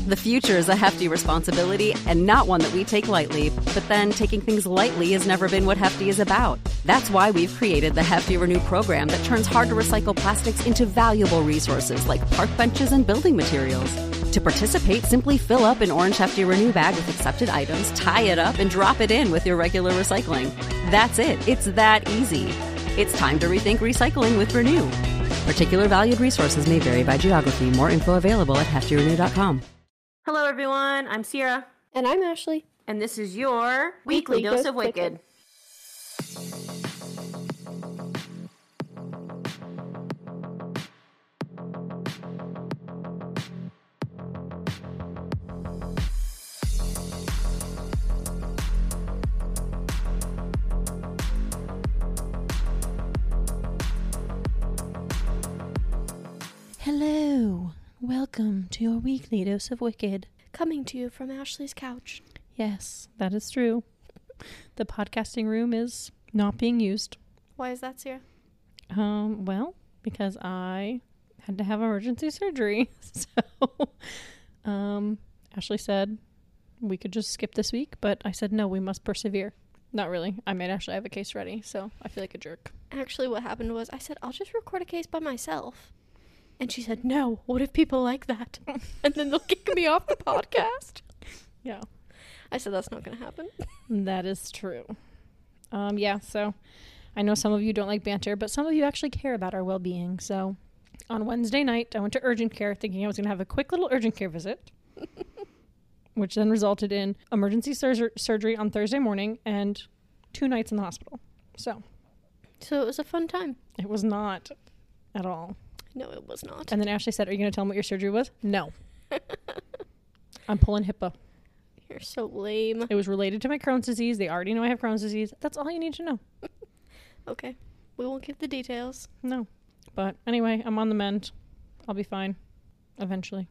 The future is a hefty responsibility and not one that we take lightly. But then taking things lightly has never been what Hefty is about. That's why we've created the Hefty Renew program that turns hard to recycle plastics into valuable resources like park benches and building materials. To participate, simply fill up an orange Hefty Renew bag with accepted items, tie it up, and drop it in with your regular recycling. That's it. It's that easy. It's time to rethink recycling with Renew. Particular valued resources may vary by geography. More info available at heftyrenew.com. Hello, everyone. I'm Sierra. And I'm Ashley. And this is your Weekly Dose of Wicked. Hello, welcome to your Weekly Dose of Wicked. Coming to you from Ashley's couch. Yes, that is true. The podcasting room is not being used. Why is that, Sierra? Well, because I had to have emergency surgery. So, Ashley said we could just skip this week, but I said no, we must persevere. Not really. I made Ashley have a case ready, so I feel like a jerk. Actually, what happened was I said, I'll just record a case by myself. And she said, no, what if people like that? And then they'll kick me off the podcast. Yeah. I said, that's not going to happen. That is true. Yeah, so I know some of you don't like banter, but some of you actually care about our well-being. So on Wednesday night, I went to urgent care thinking I was going to have a quick little urgent care visit, which then resulted in emergency surgery on Thursday morning and 2 nights in the hospital. So it was a fun time. It was not at all. No, it was not. And then Ashley said, are you going to tell them what your surgery was? No. I'm pulling HIPAA. You're so lame. It was related to my Crohn's disease. They already know I have Crohn's disease. That's all you need to know. Okay. We won't give the details. No. But anyway, I'm on the mend. I'll be fine. Eventually.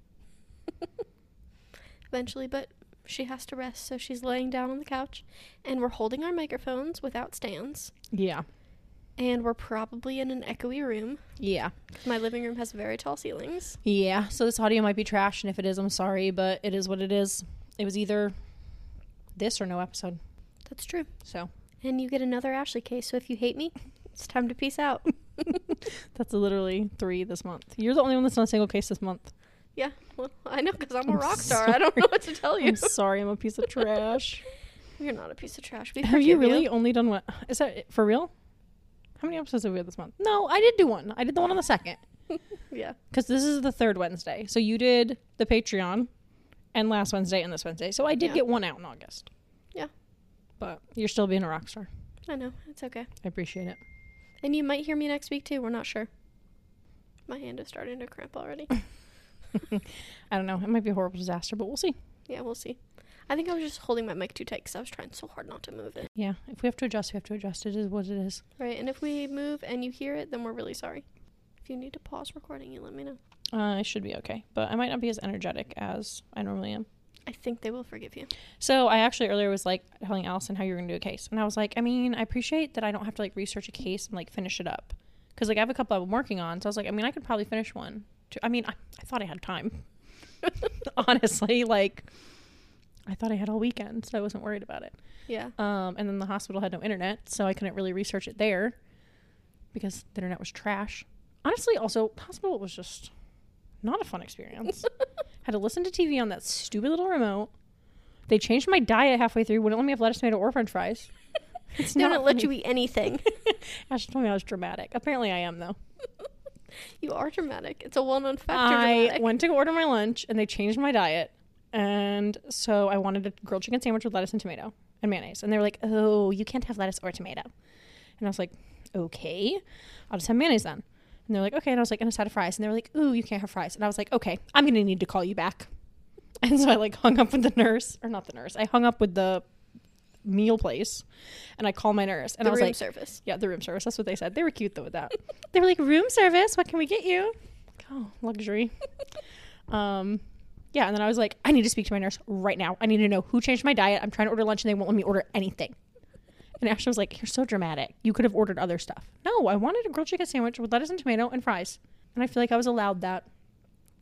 Eventually, but she has to rest, so she's laying down on the couch. And we're holding our microphones without stands. Yeah. And we're probably in an echoey room. Yeah. My living room has very tall ceilings. Yeah. So this audio might be trash, and if it is, I'm sorry, but it is what it is. It was either this or no episode. That's true. So. And you get another Ashley case, so if you hate me, it's time to peace out. That's literally 3 this month. You're the only one that's on a single case this month. Yeah. Well, I know, because I'm a rock star. I don't know what to tell you. I'm sorry, I'm a piece of trash. You're not a piece of trash. Have you really only done what? Is that for real? How many episodes have we had this month? No, I did do one. I did the one on the 2nd. Yeah. Because this is the 3rd Wednesday. So you did the Patreon and last Wednesday and this Wednesday. So I did get one out in August. Yeah. But you're still being a rock star. I know. It's okay. I appreciate it. And you might hear me next week too. We're not sure. My hand is starting to cramp already. I don't know. It might be a horrible disaster, but we'll see. Yeah, we'll see. I think I was just holding my mic too tight because I was trying so hard not to move it. Yeah. If we have to adjust, we have to adjust. It is what it is. Right. And if we move and you hear it, then we're really sorry. If you need to pause recording, you let me know. I should be okay. But I might not be as energetic as I normally am. I think they will forgive you. So I actually earlier was like telling Allison how you're going to do a case. And I was like, I mean, I appreciate that I don't have to like research a case and like finish it up. Because like I have a couple I'm working on. So I was like, I mean, I could probably finish one. I mean, I thought I had time. Honestly, like I thought I had all weekend, so I wasn't worried about it. Yeah. And then the hospital had no internet, so I couldn't really research it there because the internet was trash. Honestly, also, the hospital was just not a fun experience. Had to listen to TV on that stupid little remote. They changed my diet halfway through. Wouldn't let me have lettuce, tomato, or french fries. They don't let you eat anything. Ashley told me I was dramatic. Apparently I am, though. You are dramatic. It's a well-known fact. I went to order my lunch, and they changed my diet. And so I wanted a grilled chicken sandwich with lettuce and tomato and mayonnaise. And they were like, oh, you can't have lettuce or tomato. And I was like, okay, I'll just have mayonnaise then. And they're like, okay. And I was like, and a side of fries. And they were like, ooh, you can't have fries. And I was like, okay, I'm going to need to call you back. And so I like hung up with the nurse, or not the nurse. I hung up with the meal place, and I called my nurse. And I was like, service. Yeah, the room service. That's what they said. They were cute though with that. They were like, room service. What can we get you? Like, oh, luxury. Yeah. And then I was like, I need to speak to my nurse right now. I need to know who changed my diet. I'm trying to order lunch and they won't let me order anything. And Ashley was like, you're so dramatic. You could have ordered other stuff. No, I wanted a grilled chicken sandwich with lettuce and tomato and fries. And I feel like I was allowed that.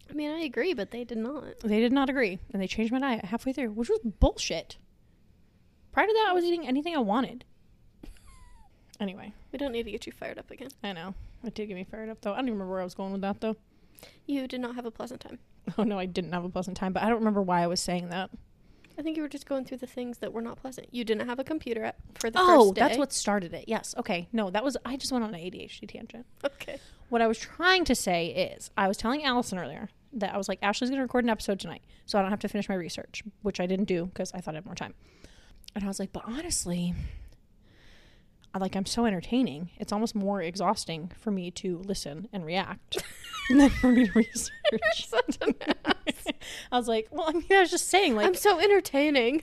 I mean, I agree, but they did not. They did not agree, and they changed my diet halfway through, which was bullshit. Prior to that, I was eating anything I wanted. Anyway. We don't need to get you fired up again. I know. It did get me fired up, though. I don't even remember where I was going with that, though. You did not have a pleasant time. Oh, no, I didn't have a pleasant time, but I don't remember why I was saying that. I think you were just going through the things that were not pleasant. You didn't have a computer for the Oh, first day. that's what started it. Yes. Okay. No, I just went on an ADHD tangent. Okay. What I was trying to say is, I was telling Allison earlier that I was like, Ashley's going to record an episode tonight, so I don't have to finish my research, which I didn't do because I thought I had more time. And I was like, but honestly, I'm so entertaining. It's almost more exhausting for me to listen and react than for me to research. You're such an ass. I was like, well, I mean, I was just saying, like, I'm so entertaining.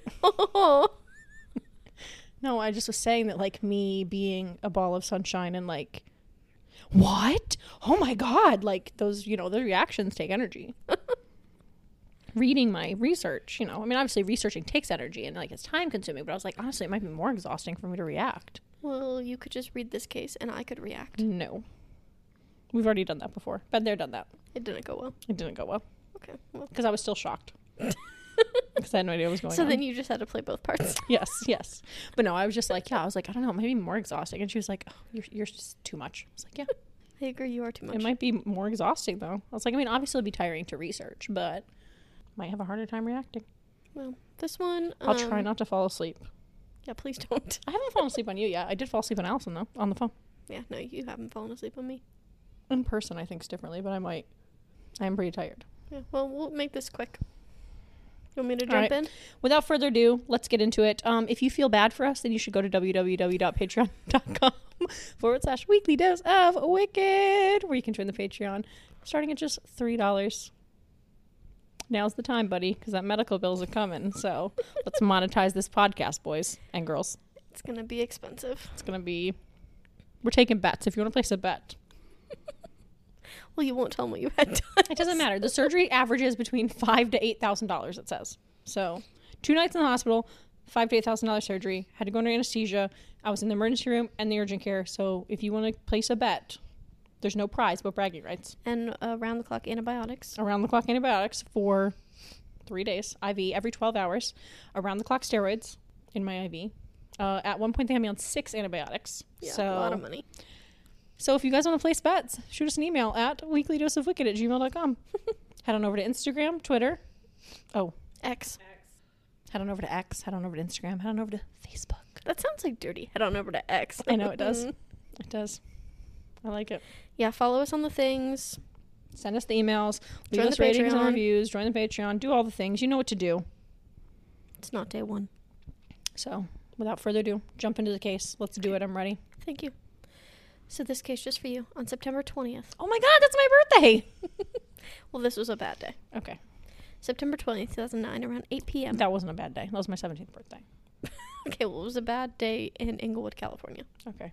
no, I just was saying that, like, me being a ball of sunshine and like, what? Oh my God. Like those, the reactions take energy. Reading my research, I mean, obviously researching takes energy and like it's time consuming, but I was like, honestly, it might be more exhausting for me to react. Well, you could just read this case and I could react. No. We've already done that before. Been there, done that. It didn't go well. It didn't go well. Okay. Well. Because I was still shocked. Because I had no idea what was going on. So then you just had to play both parts. Yes. But no, I was just like, I don't know, maybe more exhausting. And she was like, oh, you're just too much. I was like, yeah. I agree, you are too much. It might be more exhausting, though. I was like, I mean, obviously it'd be tiring to research, but might have a harder time reacting. Well, this one... I'll try not to fall asleep. Yeah, please don't. I haven't fallen asleep on you yet. I did fall asleep on Allison, though, on the phone. Yeah, no, you haven't fallen asleep on me. In person, I think, differently, but I am pretty tired. Yeah, well, we'll make this quick. You want me to jump in? Without further ado, let's get into it. If you feel bad for us, then you should go to www.patreon.com/weekly dose of wicked, where you can join the Patreon, starting at just $3. Now's the time, buddy, because that medical bills are coming. So let's monetize this podcast, boys and girls. It's going to be expensive. We're taking bets. If you want to place a bet. Well, you won't tell them what you had done. It doesn't matter. The surgery averages between $5,000 to $8,000, it says. So 2 nights in the hospital, $5,000 to $8,000 surgery. Had to go under anesthesia. I was in the emergency room and the urgent care. So if you want to place a bet, there's no prize but bragging rights. And around-the-clock antibiotics. Around-the-clock antibiotics for 3 days. IV every 12 hours. Around-the-clock steroids in my IV. At one point, they had me on 6 antibiotics. Yeah, so, a lot of money. So if you guys want to place bets, shoot us an email at weeklydoseofwicked@gmail.com. Head on over to Instagram, Twitter. X. Head on over to X. Head on over to Instagram. Head on over to Facebook. That sounds like dirty. Head on over to X. I know it does. It does. I like it. Yeah, follow us on the things. Send us the emails. Leave Join us the ratings and Patreon. reviews. Join the Patreon. Do all the things. You know what to do. It's not day one. So, without further ado, jump into the case. Let's do it. I'm ready. Thank you. So this case just for you on September 20th. Oh my God, that's my birthday. Well, this was a bad day. Okay. September 20th, 2009, around 8 p.m. That wasn't a bad day. That was my 17th birthday. Okay, well, it was a bad day in Inglewood, California. Okay.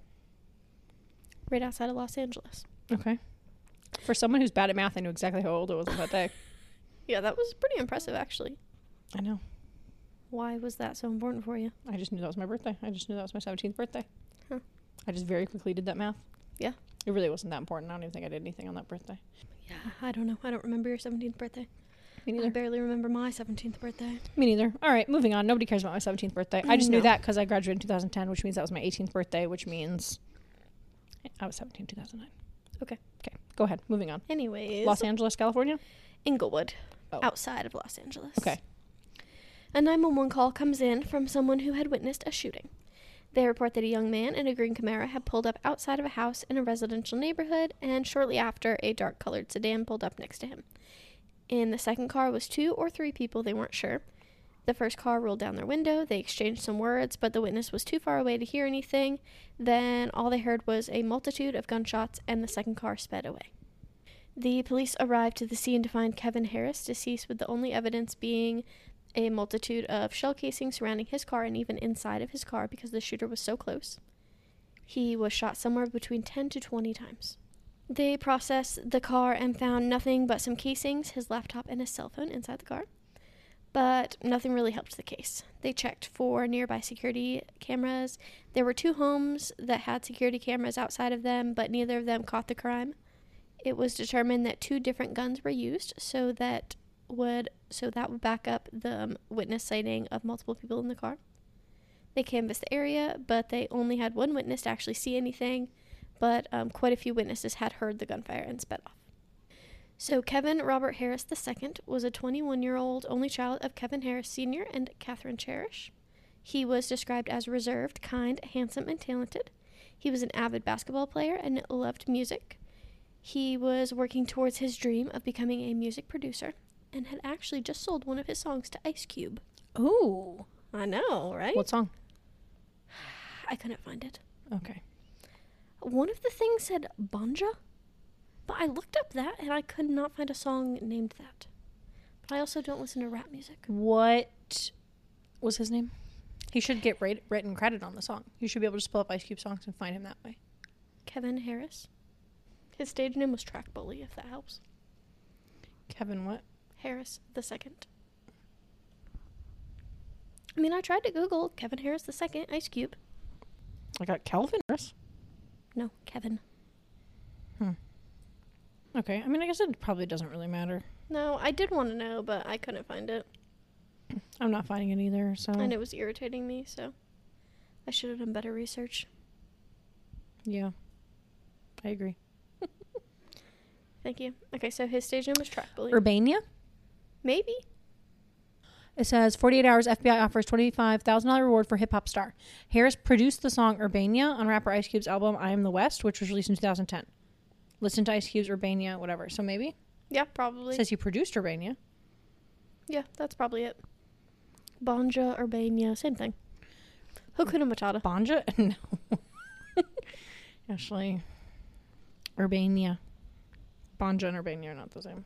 Right outside of Los Angeles. Okay. For someone who's bad at math, I knew exactly how old it was on that day. Yeah, that was pretty impressive, actually. I know. Why was that so important for you? I just knew that was my birthday. I just knew that was my 17th birthday. Huh. I just very quickly did that math. Yeah. It really wasn't that important. I don't even think I did anything on that birthday. Yeah, I don't know. I don't remember your 17th birthday. Me I neither. barely remember my 17th birthday. Me neither. All right, moving on. Nobody cares about my 17th birthday. I just knew No. that because I graduated in 2010, which means that was my 18th birthday, which means I was 17 in 2009. Okay. Okay, go ahead. Moving on. Anyways. Los Angeles, California? Inglewood. Oh. Outside of Los Angeles. Okay. A 911 call comes in from someone who had witnessed a shooting. They report that a young man in a green Camaro had pulled up outside of a house in a residential neighborhood, and shortly after, a dark-colored sedan pulled up next to him. In the second car was 2 or 3 people, they weren't sure. The first car rolled down their window. They exchanged some words, but the witness was too far away to hear anything. Then all they heard was a multitude of gunshots, and the second car sped away. The police arrived to the scene to find Kevin Harris deceased, with the only evidence being a multitude of shell casings surrounding his car and even inside of his car because the shooter was so close. He was shot somewhere between 10 to 20 times. They processed the car and found nothing but some casings, his laptop, and his cell phone inside the car. But nothing really helped the case. They checked for nearby security cameras. There were 2 homes that had security cameras outside of them, but neither of them caught the crime. It was determined that 2 different guns were used, so that would back up the witness sighting of multiple people in the car. They canvassed the area, but they only had 1 witness to actually see anything, but quite a few witnesses had heard the gunfire and sped off. So Kevin Robert Harris II was a 21-year-old only child of Kevin Harris Sr. and Catherine Cherish. He was described as reserved, kind, handsome, and talented. He was an avid basketball player and loved music. He was working towards his dream of becoming a music producer and had actually just sold one of his songs to Ice Cube. Ooh. I know, right? What song? I couldn't find it. Okay. One of the things said Banja, but I looked up that and I could not find a song named that. But I also don't listen to rap music. What was his name? He should get written credit on the song. You should be able to just pull up Ice Cube songs and find him that way. Kevin Harris. His stage name was Track Bully, if that helps. Kevin what? Harris II. I mean, I tried to Google Kevin Harris II, Ice Cube. I got Calvin Harris. No, Kevin. Okay. I mean, I guess it probably doesn't really matter. No, I did want to know, but I couldn't find it. I'm not finding it either, so. And it was irritating me, so I should have done better research. Yeah. I agree. Thank you. Okay, so his stage name was Track Bully. Urbania? Maybe. It says 48 hours FBI offers $25,000 reward for hip hop star. Harris produced the song Urbania on rapper Ice Cube's album I Am the West, which was released in 2010. Listen to Ice Cube's Urbania, whatever. So maybe? Yeah, probably. It says he produced Urbania. Yeah, that's probably it. Banja, Urbania, same thing. Hakuna Matata. Banja? No. Actually, Urbania. Banja and Urbania are not the same.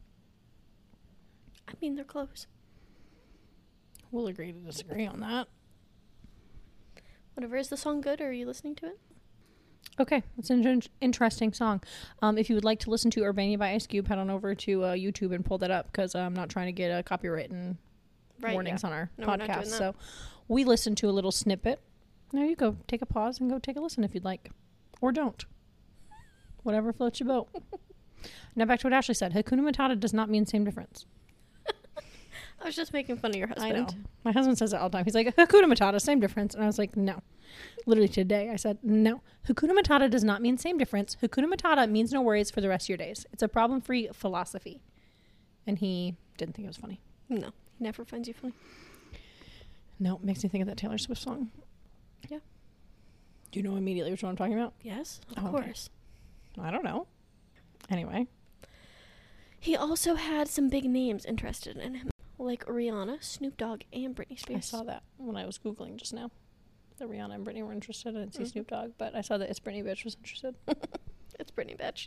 I mean, they're close. We'll agree to disagree on that. Whatever. Is the song good, or are you listening to it? Okay, it's an interesting song. If you would like to listen to Urbania by Ice Cube, head on over to YouTube and pull that up, because I'm not trying to get copyright and warnings on our podcast. So we listened to a little snippet. There you go. Take a pause and go take a listen if you'd like. Or don't. Whatever floats your boat. Now back to what Ashley said. Hakuna Matata does not mean same difference. I was just making fun of your husband. I know. My husband says it all the time. He's like, Hakuna Matata, same difference. And I was like, no. Literally today I said, no. Hakuna Matata does not mean same difference. Hakuna Matata means no worries for the rest of your days. It's a problem-free philosophy. And he didn't think it was funny. No, he never finds you funny. No, it makes me think of that Taylor Swift song. Yeah. Do you know immediately which one I'm talking about? Yes, of course. Okay. I don't know. Anyway. He also had some big names interested in him, like Rihanna, Snoop Dogg, and Britney Spears. I saw that when I was Googling just now. That Rihanna and Britney were interested. I didn't see Snoop Dogg, but I saw that It's Britney Bitch was interested. It's Britney Bitch.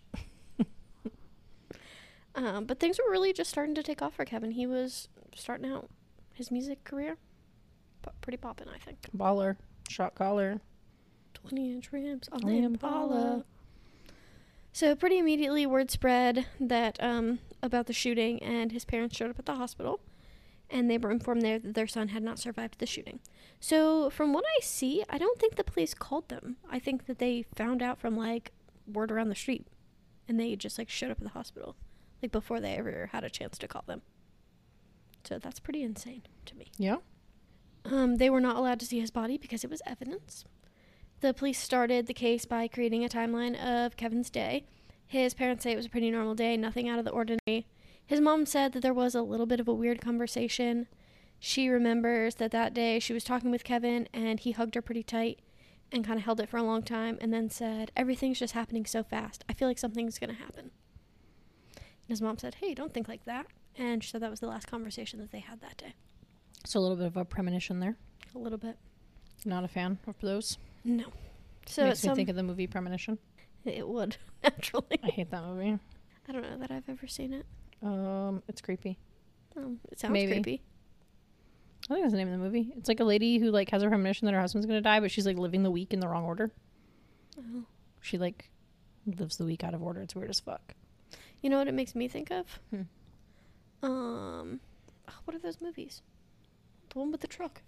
But things were really just starting to take off for Kevin. He was starting out his music career. Pretty poppin', I think. Baller. Shot caller. 20-inch rims on the Impala. So pretty immediately word spread that about the shooting, and his parents showed up at the hospital, and they were informed there that their son had not survived the shooting. So from what I see, I don't think the police called them. I think that they found out from like word around the street, and they just like showed up at the hospital like before they ever had a chance to call them. So that's pretty insane to me. Yeah. They were not allowed to see his body because it was evidence. The police started the case by creating a timeline of Kevin's day. His parents say it was a pretty normal day, nothing out of the ordinary. His mom said that there was a little bit of a weird conversation. She remembers that day she was talking with Kevin and he hugged her pretty tight and kind of held it for a long time and then said, "Everything's just happening so fast. I feel like something's going to happen." And his mom said, "Hey, don't think like that." And she said that was the last conversation that they had that day. So a little bit of a premonition there. A little bit. Not a fan of those. No. So makes me think of the movie Premonition. It would, naturally. I hate that movie. I don't know that I've ever seen it. It's creepy. It sounds Maybe. creepy. I think that's the name of the movie. It's like a lady who like has a premonition that her husband's gonna die, but she's like living the week in the wrong order. Oh. She like lives the week out of order. It's weird as fuck. You know what it makes me think of? Hmm. What are those movies? The one with the truck.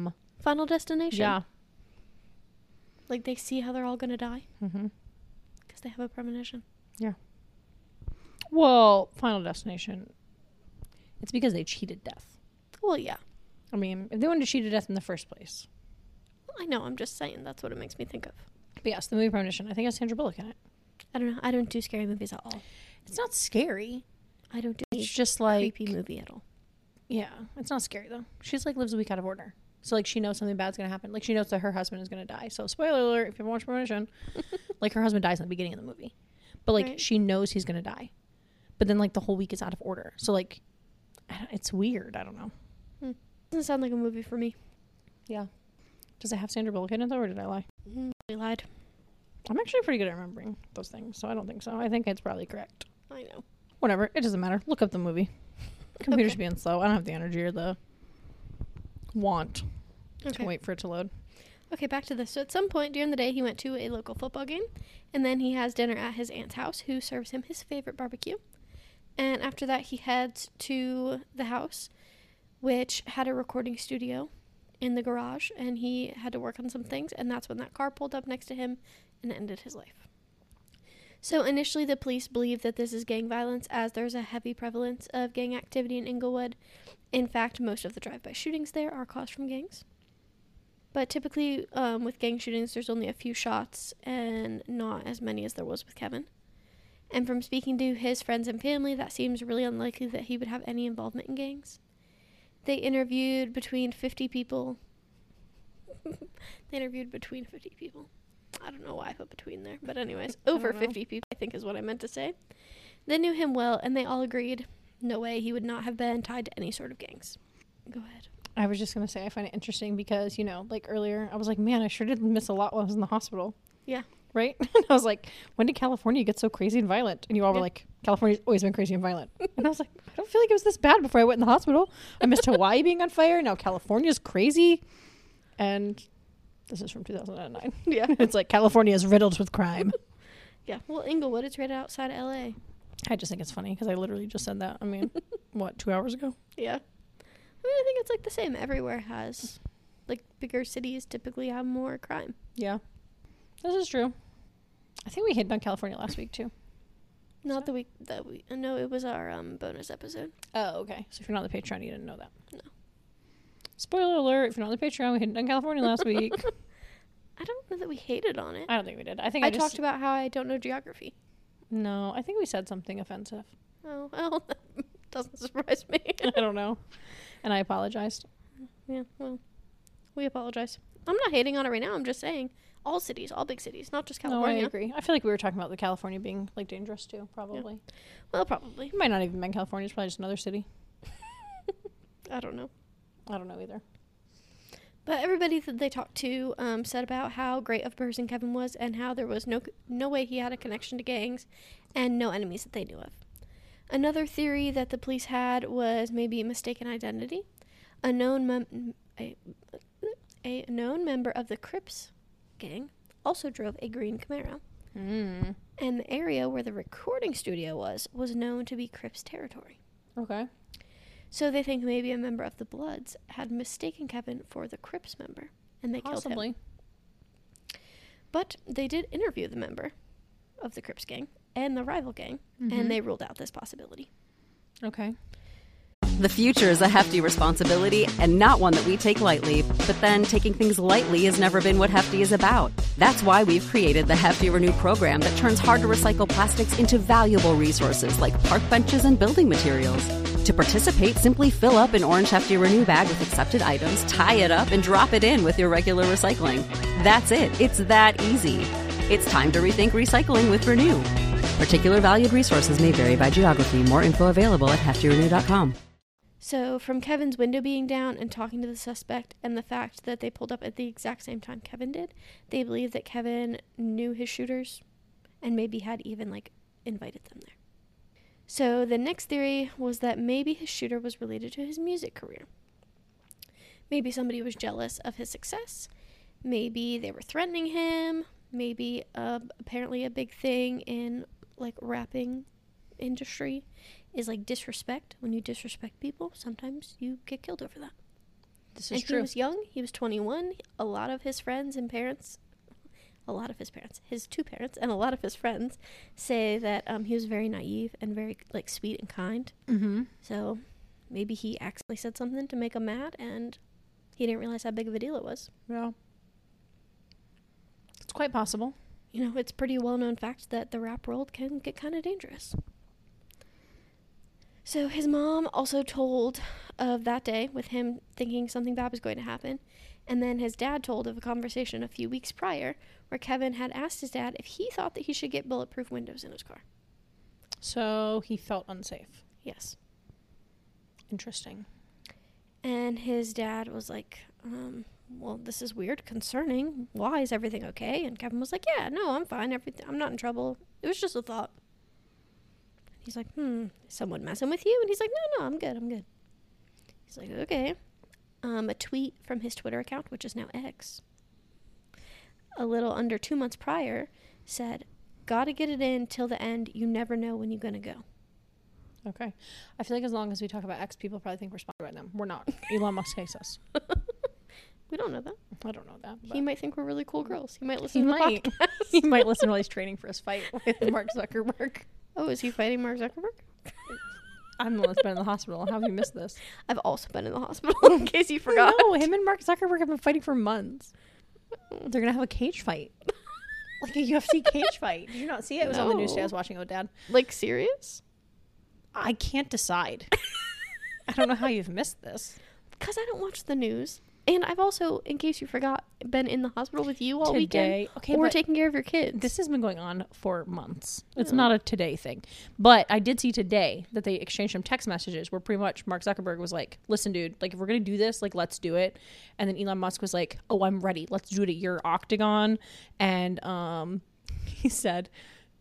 Final Destination. Yeah. Like they see how they're all gonna die. Mm-hmm. Because because they have a premonition. Well, Final Destination, it's because they cheated death. Well, yeah. I mean, if they wanted to cheat to death in the first place. I know, I'm just saying that's what it makes me think of. But yes, the movie Premonition, I think it has Sandra Bullock in it. I don't know. I don't do scary movies at all. It's not scary. I don't do It's any just like... creepy movie at all. Yeah, it's not scary though. She's like lives a week out of order. So like she knows something bad's gonna happen. Like she knows that her husband is gonna die. So spoiler alert, if you haven't watched Premonition, like her husband dies in the beginning of the movie. But like Right. she knows he's gonna die. But then like the whole week is out of order. So like it's weird. I don't know. Doesn't sound like a movie for me. Yeah. Does it have Sandra Bullock in it though, or did I lie? I lied. I'm actually pretty good at remembering those things, so I don't think so. I think it's probably correct. I know. Whatever. It doesn't matter. Look up the movie. Computer's Okay. being slow. I don't have the energy or the want Okay. to wait for it to load. Okay, back to this. So at some point during the day, he went to a local football game, and then he has dinner at his aunt's house, who serves him his favorite barbecue. And after that, he heads to the house, which had a recording studio in the garage, and he had to work on some things, and that's when that car pulled up next to him and ended his life. So initially, the police believe that this is gang violence, as there's a heavy prevalence of gang activity in Inglewood. In fact, most of the drive-by shootings there are caused from gangs. But typically, with gang shootings, there's only a few shots and not as many as there was with Kevin. And from speaking to his friends and family, that seems really unlikely that he would have any involvement in gangs. They interviewed between 50 people. I don't know why I put between there, but anyways, over 50 people, I think is what I meant to say. They knew him well, and they all agreed, no way, he would not have been tied to any sort of gangs. Go ahead. I was just going to say, I find it interesting because, you know, like earlier, I was like, man, I sure did miss a lot while I was in the hospital. Yeah. Right? And I was like, when did California get so crazy and violent? And you all were like, California's always been crazy and violent. And I was like, I don't feel like it was this bad before I went in the hospital. I missed Hawaii being on fire. Now California's crazy. And this is from 2009. Yeah. It's like California is riddled with crime. Yeah. Well, Inglewood, it's right outside LA. I just think it's funny because I literally just said that. I mean, what, 2 hours ago? Yeah. I mean, I think it's like the same. Everywhere has, like, bigger cities typically have more crime. Yeah. This is true. I think we hit on California last week too. Not the week that we. No, it was our bonus episode. Oh, okay. So if you're not on the Patreon, you didn't know that. No. Spoiler alert, if you're not on the Patreon, we hit on California last week. I don't know that we hated on it. I don't think we did. I think I I just... talked about how I don't know geography. No, I think we said something offensive. Oh, well, that doesn't surprise me. I don't know. And I apologized. Yeah, well, we apologize. I'm not hating on it right now. I'm just saying all cities, all big cities, not just California. No, I agree. I feel like we were talking about the California being like dangerous too, probably. Well, probably. It might not even been California. It's probably just another city. I don't know. I don't know either. But everybody that they talked to said about how great of a person Kevin was and how there was no way he had a connection to gangs and no enemies that they knew of. Another theory that the police had was maybe mistaken identity. A known member of the Crips gang also drove a green Camaro. Mm. And the area where the recording studio was known to be Crips territory. Okay. So they think maybe a member of the Bloods had mistaken Kevin for the Crips member, and they killed him. But they did interview the member of the Crips gang and the rival gang, and they ruled out this possibility. Okay. The future is a hefty responsibility and not one that we take lightly. But then taking things lightly has never been what Hefty is about. That's why we've created the Hefty Renew program that turns hard to recycle plastics into valuable resources like park benches and building materials. To participate, simply fill up an orange Hefty Renew bag with accepted items, tie it up, and drop it in with your regular recycling. That's it. It's that easy. It's time to rethink recycling with Renew. Particular valued resources may vary by geography. More info available at heftyrenew.com. So from Kevin's window being down and talking to the suspect and the fact that they pulled up at the exact same time Kevin did, they believe that Kevin knew his shooters and maybe had even, invited them there. So the next theory was that maybe his shooter was related to his music career. Maybe somebody was jealous of his success. Maybe they were threatening him. Maybe apparently a big thing in, rapping industry is disrespect. When you disrespect people, sometimes you get killed over that. This is and true. He was young. He was 21. A lot of his friends and parents, a lot of his parents, his two parents, and a lot of his friends say that he was very naive and very like sweet and kind. Mm-hmm. So maybe he accidentally said something to make him mad, and he didn't realize how big of a deal it was. Yeah. It's quite possible. You know, it's pretty well-known fact that the rap world can get kind of dangerous. So his mom also told of that day with him thinking something bad was going to happen. And then his dad told of a conversation a few weeks prior where Kevin had asked his dad if he thought that he should get bulletproof windows in his car. So he felt unsafe. Yes. Interesting. And his dad was like, well, this is weird, concerning. Why? Is everything okay? And Kevin was like, yeah, no, I'm fine. I'm not in trouble. It was just a thought. He's like, is someone messing with you? And he's like, no, I'm good. He's like, okay. A tweet from his Twitter account, which is now X, a little under 2 months prior, said, gotta get it in till the end. You never know when you're gonna go. Okay. I feel like as long as we talk about X, people probably think we're sponsored by them. We're not. Elon Musk hates us. We don't know that. I don't know that. He might think we're really cool girls. He might listen to the podcast. He might listen while he's training for his fight with Mark Zuckerberg. Oh, is he fighting Mark Zuckerberg? I'm the one that's been in the hospital. How have you missed this? I've also been in the hospital, in case you forgot. No, him and Mark Zuckerberg have been fighting for months. They're going to have a cage fight. Like a UFC cage fight. Did you not see it? It was on the news today. I was watching it with Dad. Like, serious? I can't decide. I don't know how you've missed this. Because I don't watch the news. And I've also, in case you forgot, been in the hospital with you all weekend. Okay, or taking care of your kids. This has been going on for months. It's not a today thing. But I did see today that they exchanged some text messages where pretty much Mark Zuckerberg was like, listen, dude, like if we're going to do this, like let's do it. And then Elon Musk was like, oh, I'm ready. Let's do it at your Octagon. And he said,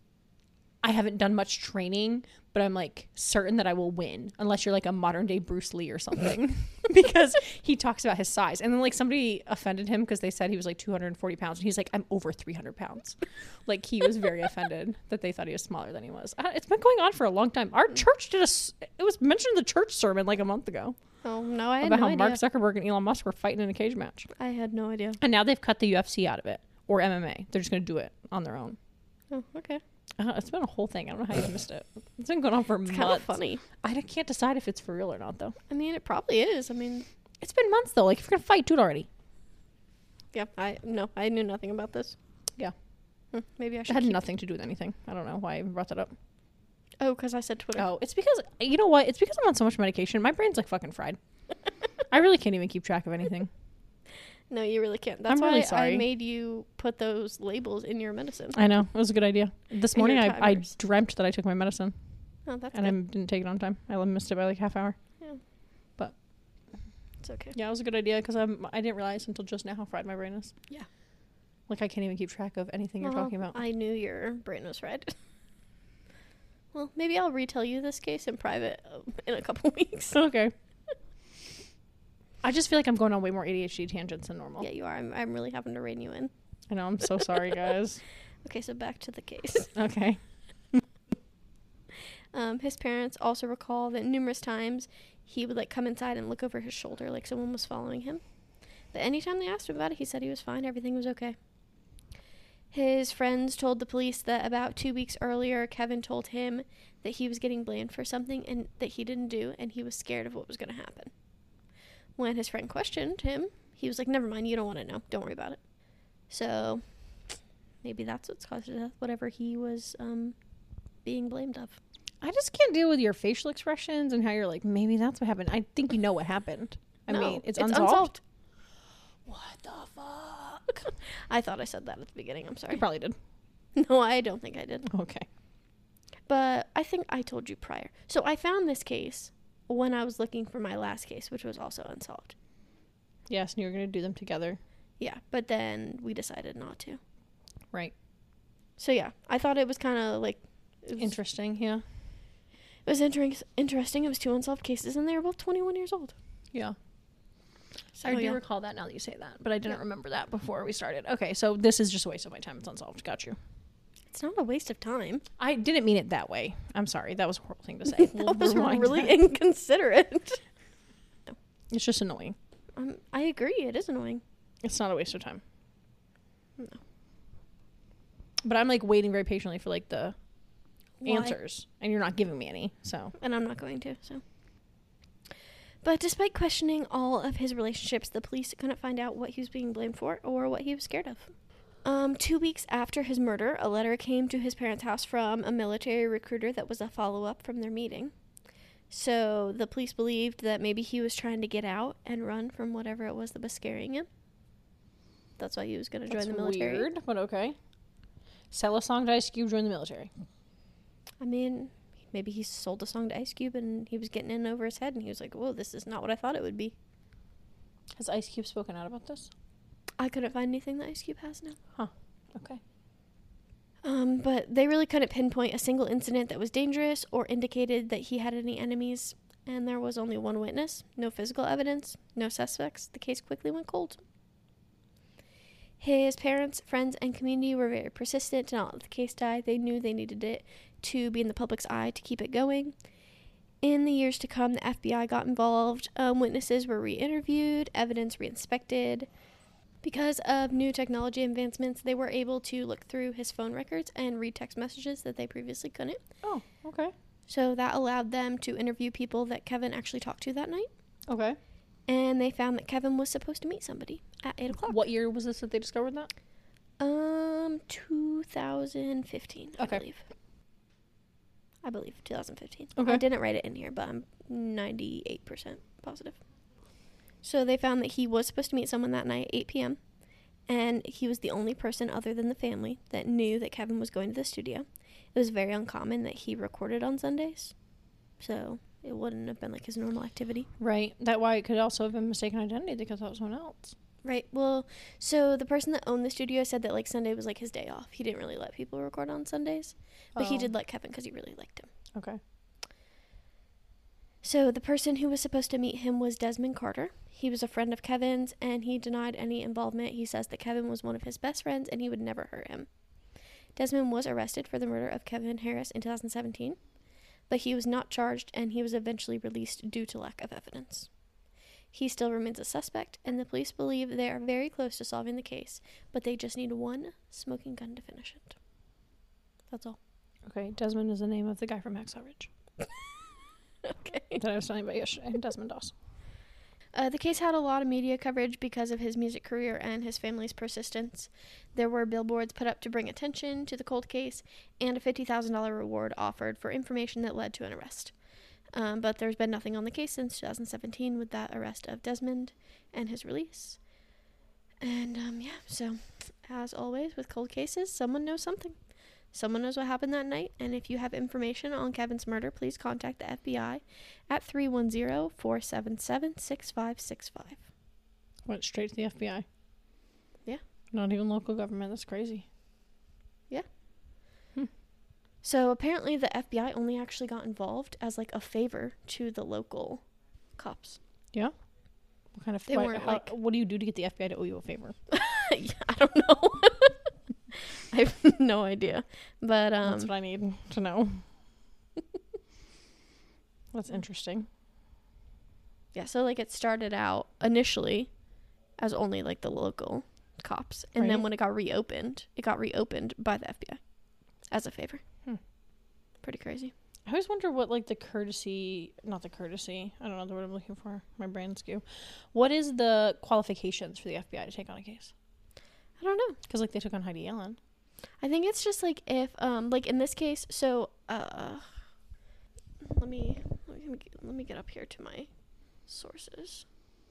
I haven't done much training, but I'm like certain that I will win unless you're like a modern day Bruce Lee or something. Because he talks about his size. And then like somebody offended him because they said he was like 240 pounds. And he's like, I'm over 300 pounds. Like he was very offended that they thought he was smaller than he was. It's been going on for a long time. Our church it was mentioned in the church sermon like a month ago. Oh, no, I had about no how idea. Mark Zuckerberg and Elon Musk were fighting in a cage match. I had no idea. And now they've cut the UFC out of it or MMA. They're just going to do it on their own. Oh, okay. It's been a whole thing. I don't know how you missed it. It's been going on for months. It's kind of funny. I can't decide if it's for real or not, though. I mean, it probably is. I mean, it's been months, though. Like, if you're going to fight, do it already. yeah, I knew nothing about this. Yeah. Maybe I should It had nothing to do with anything. I don't know why I even brought that up. Oh, because I said Twitter. Oh, it's because, you know what? It's because I'm on so much medication. My brain's like fucking fried. I really can't even keep track of anything. No, you really can't. That's I'm why really sorry. I made you put those labels in your medicine. I know. It was a good idea. This And morning, your I timers. dreamt that I took my medicine. Oh, that's And I good. didn't take it on time. I missed it by like half hour. Yeah. But It's okay. yeah, it was a good idea because I didn't realize until just now how fried my brain is. Yeah. Like, I can't even keep track of anything you're Well, talking about. I knew your brain was fried. Well, maybe I'll retell you this case in private in a couple weeks. Okay. I just feel like I'm going on way more ADHD tangents than normal. Yeah, you are. I'm really having to rein you in. I know. I'm so sorry, guys. Okay, so back to the case. Okay. His parents also recall that numerous times he would like come inside and look over his shoulder like someone was following him. But anytime they asked him about it, he said he was fine. Everything was okay. His friends told the police that about 2 weeks earlier, Kevin told him that he was getting blamed for something and that he didn't do, and he was scared of what was going to happen. When his friend questioned him, he was like, never mind, you don't want to know. Don't worry about it. So maybe that's what's caused his death, whatever he was being blamed of. I just can't deal with your facial expressions and how you're like, maybe that's what happened. I think you know what happened. I mean, it's unsolved. What the fuck? I thought I said that at the beginning. I'm sorry. You probably did. No, I don't think I did. Okay. But I think I told you prior. So I found this case when I was looking for my last case, which was also unsolved. Yes, and you were going to do them together. Yeah, but then we decided not to. Right. So yeah, I thought it was kind of like... Interesting, yeah. It was interesting. It was 2 unsolved cases, and they were both 21 years old. Yeah. So, I do yeah. recall that now that you say that, but I didn't remember that before we started. Okay, so this is just a waste of my time. It's unsolved. Got you. It's not a waste of time. I didn't mean it that way. I'm sorry. That was a horrible thing to say. That was rewind really that. inconsiderate. It's just annoying. I agree. It is annoying. It's not a waste of time. No. But I'm like waiting very patiently for like the Why? answers, and you're not giving me any. So And I'm not going to, so. But despite questioning all of his relationships, the police couldn't find out what he was being blamed for or what he was scared of. 2 weeks after his murder, a letter came to his parents' house from a military recruiter that was a follow-up from their meeting. So the police believed that maybe he was trying to get out and run from whatever it was that was scaring him. That's why he was going to join the military. Weird, but okay. Sell a song to Ice Cube, join the military. I mean, maybe he sold a song to Ice Cube and he was getting in over his head and he was like, whoa, this is not what I thought it would be. Has Ice Cube spoken out about this? I couldn't find anything that Ice Cube has now. Huh. Okay. But they really couldn't pinpoint a single incident that was dangerous or indicated that he had any enemies. And there was only one witness, no physical evidence, no suspects. The case quickly went cold. His parents, friends, and community were very persistent to not let the case die. They knew they needed it to be in the public's eye to keep it going. In the years to come, the FBI got involved. Witnesses were re-interviewed, evidence re-inspected. Because of new technology advancements, they were able to look through his phone records and read text messages that they previously couldn't. Oh, okay. So that allowed them to interview people that Kevin actually talked to that night. Okay. And they found that Kevin was supposed to meet somebody at 8 o'clock. What year was this that they discovered that? 2015, Okay. I believe 2015. Okay. I didn't write it in here, but I'm 98% positive. So they found that he was supposed to meet someone that night at 8 p.m. And he was the only person other than the family that knew that Kevin was going to the studio. It was very uncommon that he recorded on Sundays. So it wouldn't have been like his normal activity. Right. That why it could also have been mistaken identity because that was someone else. Right. Well, so the person that owned the studio said that like Sunday was like his day off. He didn't really let people record on Sundays. But he did let Kevin because he really liked him. Okay. So the person who was supposed to meet him was Desmond Carter. He was a friend of Kevin's, and he denied any involvement. He says that Kevin was one of his best friends, and he would never hurt him. Desmond was arrested for the murder of Kevin Harris in 2017, but he was not charged, and he was eventually released due to lack of evidence. He still remains a suspect, and the police believe they are very close to solving the case, but they just need one smoking gun to finish it. That's all. Okay. Desmond is the name of the guy from Hacksaw Ridge Okay. that I was telling you about yesterday. Desmond Doss. The case had a lot of media coverage because of his music career and his family's persistence. There were billboards put up to bring attention to the cold case and a $50,000 reward offered for information that led to an arrest. But there's been nothing on the case since 2017 with that arrest of Desmond and his release. And, so as always with cold cases, someone knows something. Someone knows what happened that night, and if you have information on Kevin's murder, please contact the FBI at 310-477-6565. Went straight to the FBI. Yeah. Not even local government. That's crazy. Yeah. So apparently the FBI only actually got involved as like a favor to the local cops. Yeah. What kind of? They weren't like. What do you do to get the FBI to owe you a favor? Yeah, I don't know. I have no idea, but That's what I need to know. That's interesting. Yeah, so like it started out initially as only like the local cops, and then Right. when it got reopened by the FBI as a favor. Pretty crazy. I always wonder what like not the courtesy, I don't know the word I'm looking for, my brain's skew. What is the qualifications for the FBI to take on a case? I don't know. Because like they took on Heidi Allen. I think it's just like if like in this case, so let me get up here to my sources.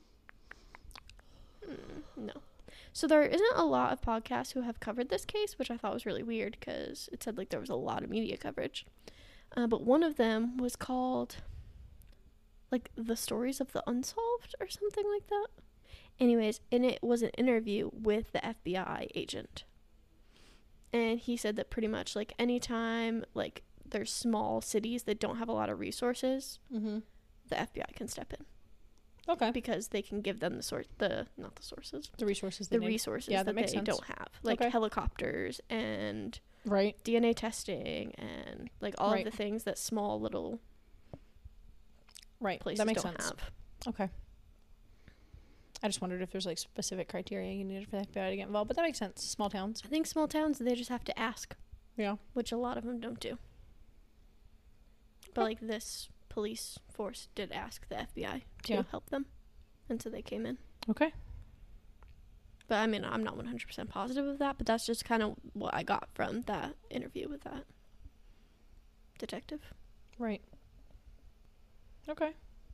No. So there isn't a lot of podcasts who have covered this case, which I thought was really weird because it said like there was a lot of media coverage. But one of them was called like The Stories of the Unsolved or something like that. Anyways, and it was an interview with the FBI agent. And he said that pretty much like anytime like there's small cities that don't have a lot of resources, the FBI can step in. Okay. Because they can give them the resources Yeah, that that makes they sense. don't have, like Okay. helicopters and Right. DNA testing and like all Right. of the things that small little Right. places That makes don't sense. have. Okay. I just wondered if there's like specific criteria you needed for the FBI to get involved, but that makes sense. Small towns. I think small towns, they just have to ask. Yeah. Which a lot of them don't do. But like this police force did ask the FBI to help them. And so they came in. Okay. But I mean, I'm not 100% positive of that, but that's just kind of what I got from that interview with that detective. Right. Okay.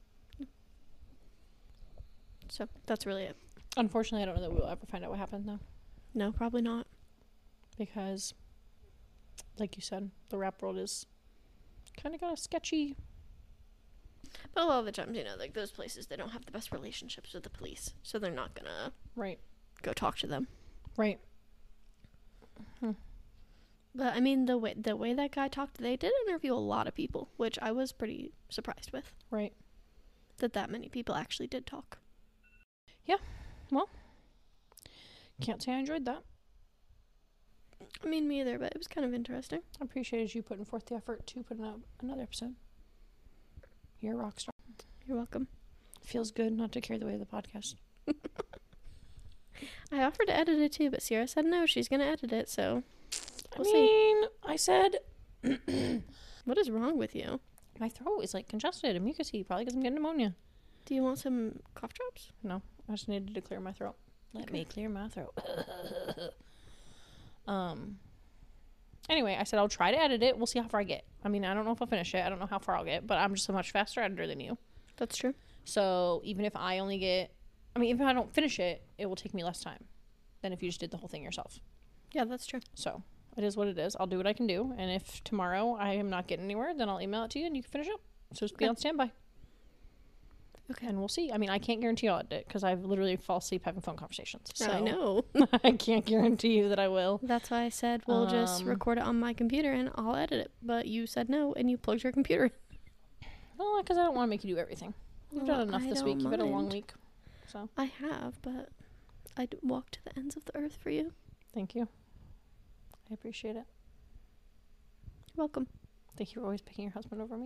So that's really it. Unfortunately, I don't know that we'll ever find out what happened, though. No, probably not. Because, like you said, the rap world is kind of got a sketchy. But a lot of the times, you know, like those places, they don't have the best relationships with the police, so they're not gonna go talk to them. Right. But I mean, the way that guy talked, they did interview a lot of people, which I was pretty surprised with. Right. That many people actually did talk. Yeah. Well, can't say I enjoyed that. I mean, me either, but it was kind of interesting. I appreciated you putting forth the effort to put out another episode. You're a rock star. You're welcome. Feels good not to carry the weight of the podcast. I offered to edit it too, but Sierra said no, she's going to edit it, so we'll see. I said... What is wrong with you? My throat is like congested and mucousy, probably because I'm getting pneumonia. Do you want some cough drops? No, I just needed to clear my throat. Let me clear my throat. Anyway, I said I'll try to edit it. We'll see how far I get. I mean, I don't know if I'll finish it. I don't know how far I'll get, but I'm just a much faster editor than you. That's true. So even if I only get... I mean, if I don't finish it, it will take me less time than if you just did the whole thing yourself. Yeah, that's true. So it is what it is. I'll do what I can do. And if tomorrow I am not getting anywhere, then I'll email it to you and you can finish up. So just be on standby. Okay. And we'll see. I mean, I can't guarantee I'll edit it because I've literally fall asleep having phone conversations. So I know. I can't guarantee you that I will. That's why I said we'll just record it on my computer and I'll edit it. But you said no and you plugged your computer in. Well, because I don't want to make you do everything. You've done enough this week. You've had a long week. So I have, but I'd walk to the ends of the earth for you. Thank you. I appreciate it. You're welcome. Thank you for always picking your husband over me.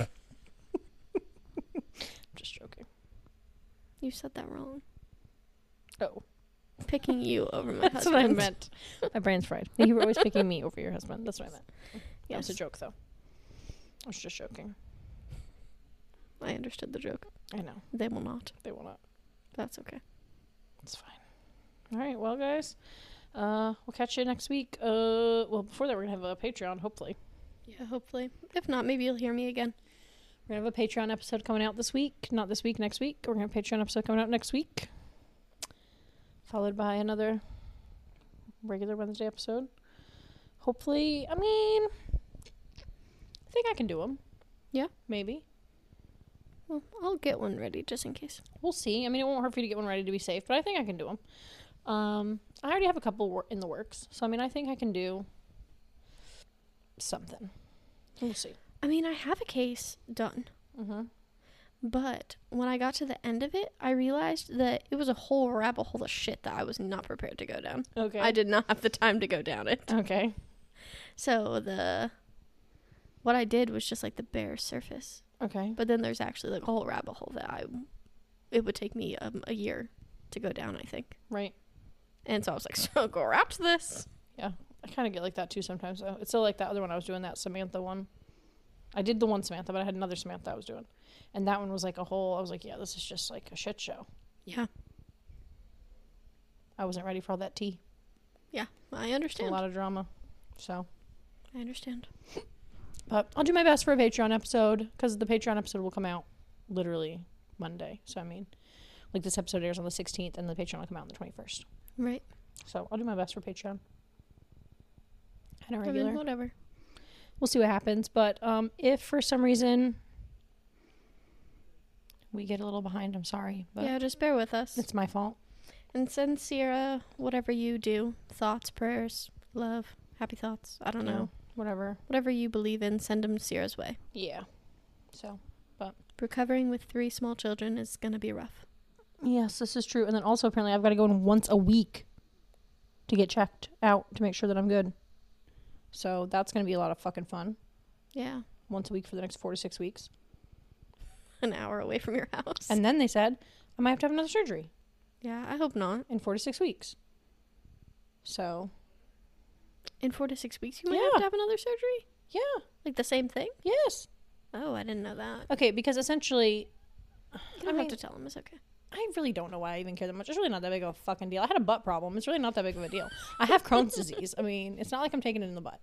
Just joking. You said that wrong. Oh. Picking you over my husband. That's what I meant. My brain's fried. You were always picking me over your husband. That's what I meant. Yes. That was a joke, though. I was just joking. I understood the joke. I know. They will not. They will not. That's okay. It's fine. All right. Well, guys, we'll catch you next week. Well, before that, we're going to have a Patreon, hopefully. Yeah, hopefully. If not, maybe you'll hear me again. We're going to have a Patreon episode coming out this week. Not this week, next week. We're going to have a Patreon episode coming out next week. Followed by another regular Wednesday episode. Hopefully, I mean, I think I can do them. Yeah? Maybe. Well, I'll get one ready just in case. We'll see. I mean, it won't hurt for you to get one ready to be safe, but I think I can do them. I already have a couple in the works. So, I mean, I think I can do something. We'll see. I mean, I have a case done. Mm-hmm. But when I got to the end of it, I realized that it was a whole rabbit hole of shit that I was not prepared to go down. Okay. I did not have the time to go down it. Okay. So what I did was just like the bare surface. Okay. But then there's actually like a whole rabbit hole that it would take me a year to go down, I think. Right. And so I was like, so go wrap to this. Yeah. I kind of get like that too sometimes, though. It's still like that other one I was doing, that Samantha one. I did the one Samantha, but I had another Samantha I was doing. And that one was like a whole, I was like, yeah, this is just like a shit show. Yeah. I wasn't ready for all that tea. Yeah, I understand. A lot of drama. So. I understand. But I'll do my best for a Patreon episode, because the Patreon episode will come out literally Monday. So, I mean, like this episode airs on the 16th, and the Patreon will come out on the 21st. Right. So, I'll do my best for Patreon. And a regular. I mean, whatever. We'll see what happens. But if for some reason we get a little behind, I'm sorry. But yeah, just bear with us. It's my fault. And send Sierra whatever you do. Thoughts, prayers, love, happy thoughts. I don't know. Whatever you believe in, send them Sierra's way. Yeah. So, but recovering with 3 small children is going to be rough. Yes, this is true. And then also apparently I've got to go in once a week to get checked out to make sure that I'm good. So that's going to be a lot of fucking fun. Yeah. Once a week for the next 4 to 6 weeks. An hour away from your house. And then they said I might have to have another surgery. Yeah, I hope not. in 4 to 6 weeks. So, In 4 to 6 weeks, you might Yeah. have to have another surgery? yeah, Like the same thing? yes. Oh, I didn't know that. Okay, because essentially, You don't have to tell him. It's okay. I really don't know why I even care that much. It's really not that big of a fucking deal. I had a butt problem. It's really not that big of a deal. I have Crohn's disease. I mean, it's not like I'm taking it in the butt.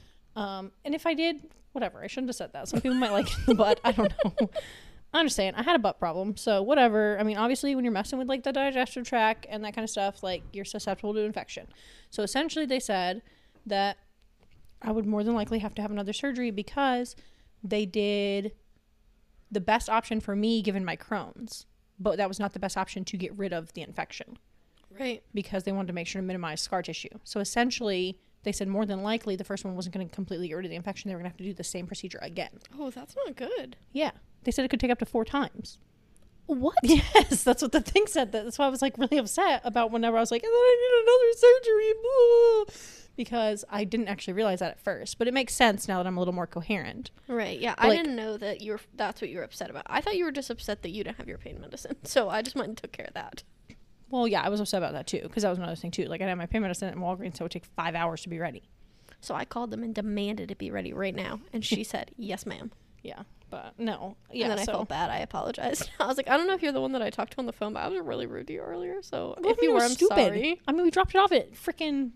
And if I did, whatever. I shouldn't have said that. Some people might like it in the butt. I don't know. I'm just saying, I had a butt problem. So whatever. I mean, obviously, when you're messing with like the digestive tract and that kind of stuff, like you're susceptible to infection. So essentially, they said that I would more than likely have to have another surgery because they did the best option for me given my Crohn's. But that was not the best option to get rid of the infection Right. because they wanted to make sure to minimize scar tissue. So essentially, they said more than likely the first one wasn't going to completely get rid of the infection. They were going to have to do the same procedure again. Oh, that's not good. Yeah. They said it could take up to 4 times. What? Yes, that's what the thing said. That's why I was like really upset about whenever I was like, and then I need another surgery. Blah. Because I didn't actually realize that at first. But it makes sense now that I'm a little more coherent. Right, yeah. But, I like- didn't know that that's what you were upset about. I thought you were just upset that you didn't have your pain medicine. So I just went and took care of that. Well, yeah, I was upset about that too because that was another thing too. Like I had my pain medicine at Walgreens, so it would take 5 hours to be ready. So I called them and demanded it be ready right now. And she said, yes, ma'am. Yeah, but no. Yeah, And then I so. felt bad. I apologized. I was like, I don't know if you're the one that I talked to on the phone, but I was really rude to you earlier. So Well, if you it were, was I'm stupid. sorry. I mean, we dropped it off at freaking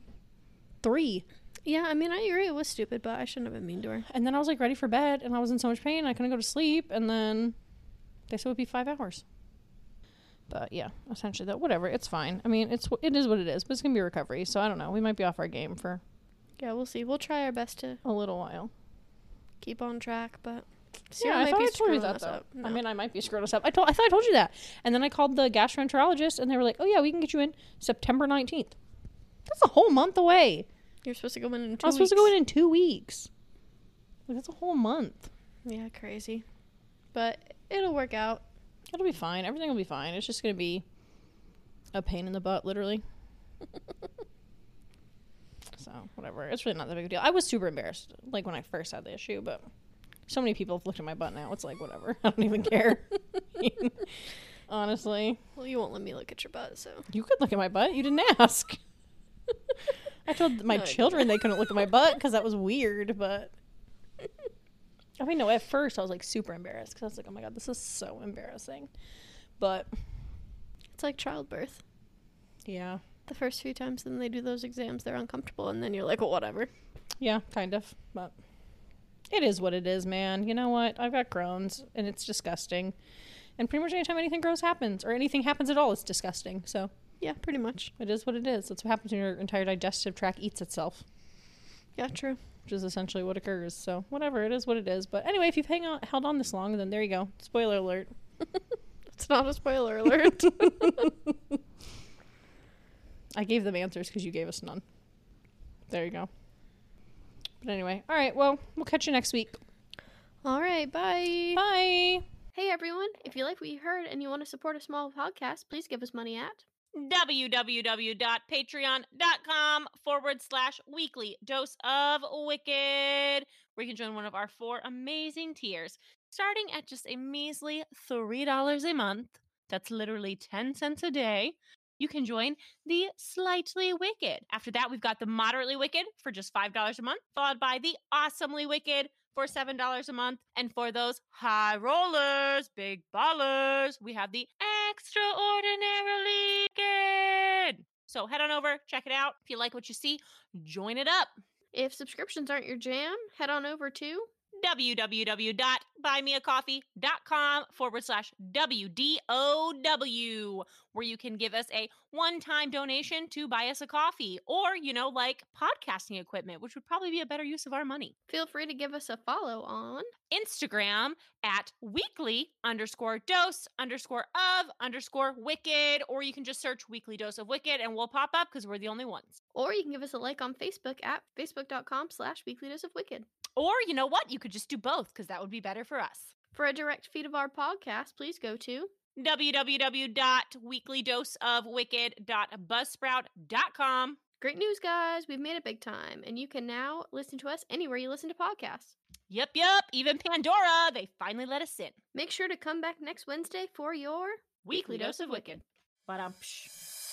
3. Yeah, I mean, I agree. It was stupid, but I shouldn't have been mean to her. And then I was like ready for bed and I was in so much pain. I couldn't go to sleep. And then they said it would be 5 hours. But yeah, essentially that, whatever. It's fine. I mean, it is what it is, but it's going to be a recovery. So I don't know. We might be off our game for Yeah, we'll see. We'll try our best to a little while. keep on track, but Yeah, I thought I told you that though. I mean, I might be screwing us up. I thought I told you that. And then I called the gastroenterologist and they were like, oh yeah, we can get you in September 19th. That's a whole month away. You're supposed to go in 2 I was supposed to go in 2 weeks. Like, that's a whole month. Yeah, crazy. But it'll work out. It'll be fine. Everything will be fine. It's just going to be a pain in the butt, literally. So, whatever. It's really not that big a deal. I was super embarrassed, like, when I first had the issue, but so many people have looked at my butt now. It's like, whatever. I don't even care. Honestly. Well, you won't let me look at your butt, so. You could look at my butt. You didn't ask. I told my No, I children they couldn't look at my butt because that was weird, but I mean, no, at first I was like super embarrassed because I was like, oh my God, this is so embarrassing. But It's like childbirth. yeah, The first few times then they do those exams, they're uncomfortable, and then you're like, well, whatever. yeah, kind of. But it is what it is, man. You know what? I've got Crohn's and it's disgusting. And pretty much anytime anything gross happens or anything happens at all, it's disgusting. So Yeah, pretty much. it is what it is. That's what happens when your entire digestive tract eats itself, Yeah, true. which is essentially what occurs. So whatever, it is what it is. But anyway, if you've held on this long, then there you go. Spoiler alert. It's not a spoiler alert. I gave them answers because you gave us none. There you go. But anyway, all right, well, we'll catch you next week. All right, bye. Bye. Hey, everyone. If you like what you heard and you want to support a small podcast, please give us money at www.patreon.com/weekly dose of wicked, where you can join one of our 4 amazing tiers, starting at just a measly $3 a month. That's literally 10 cents a day. You can join the Slightly Wicked. After that, we've got the Moderately Wicked for just $5 a month, followed by the Awesomely Wicked for $7 a month. And for those high rollers, big ballers, we have the Extraordinarily Wicked. So head on over, check it out. If you like what you see, join it up. if subscriptions aren't your jam, head on over to www.buymeacoffee.com/WDOW, where you can give us a one-time donation to buy us a coffee or, like podcasting equipment, which would probably be a better use of our money. feel free to give us a follow on Instagram at weekly_dose_of_wicked, or you can just search Weekly Dose of Wicked and we'll pop up because we're the only ones. or you can give us a like on Facebook at facebook.com/weeklydoseofwicked. Or you know what? You could just do both because that would be better for us. For a direct feed of our podcast, please go to www.weeklydoseofwicked.buzzsprout.com. Great news, guys. We've made it big time, and you can now listen to us anywhere you listen to podcasts. Yep. Even Pandora. They finally let us in. Make sure to come back next Wednesday for your Weekly Dose of Wicked. Ba-dum-psh.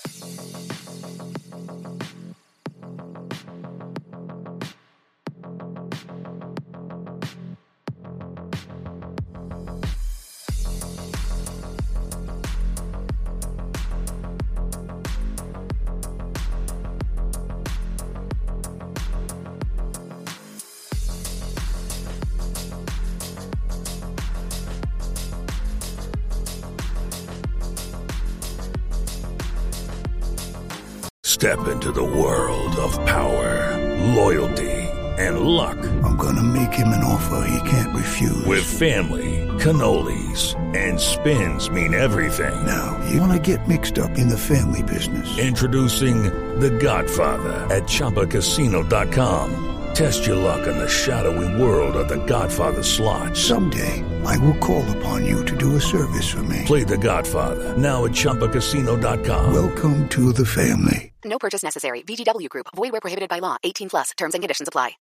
Step into the world of power, loyalty, and luck. I'm gonna make him an offer he can't refuse. With family, cannolis, and spins mean everything. Now, you wanna get mixed up in the family business. Introducing The Godfather at ChumbaCasino.com. Test your luck in the shadowy world of The Godfather slot. Someday, I will call upon you to do a service for me. Play The Godfather now at ChumbaCasino.com. Welcome to the family. No purchase necessary. VGW Group. Void where prohibited by law. 18+. Terms and conditions apply.